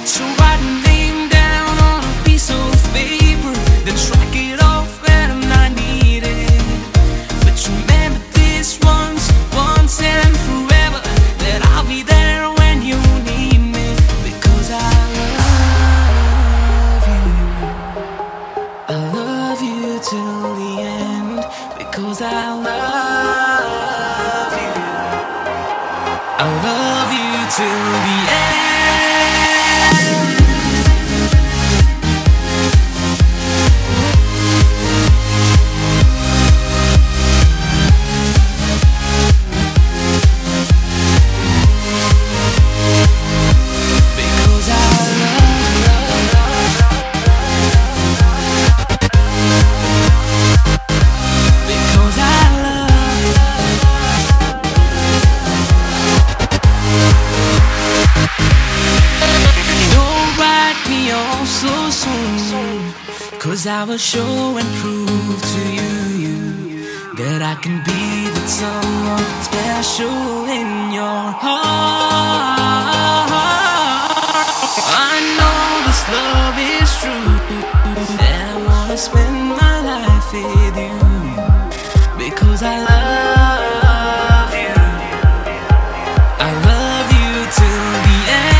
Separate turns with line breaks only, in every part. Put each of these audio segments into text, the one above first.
So write my name down on a piece of paper, then strike it off when I'm not needed. But remember this once and forever, that I'll be there when you need me. Because I love you till the end. Because I love you till the end. Cause I will show and prove to you that I can be that someone special in your heart. I know this love is true, and I wanna spend my life with you. Because I love you, I love you till the end.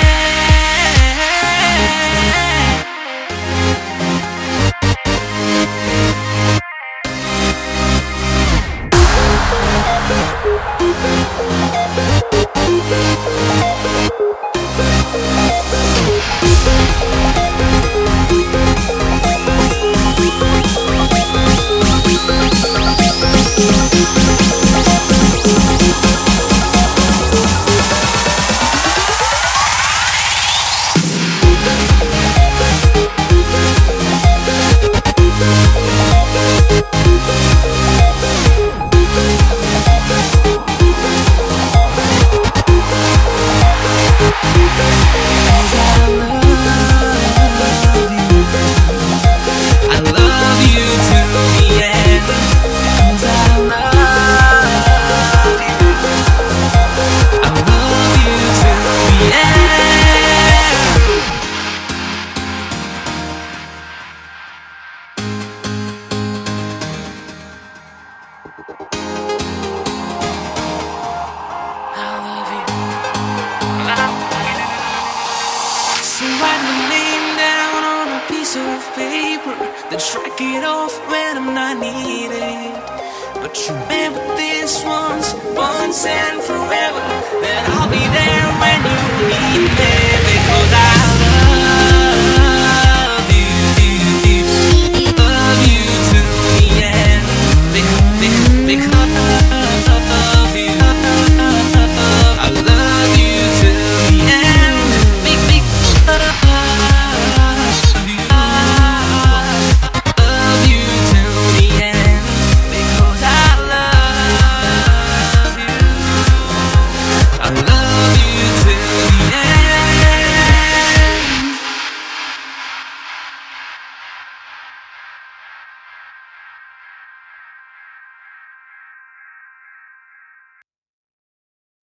Then strike it off when I'm not needed. But remember this once and forever, that I'll be there when you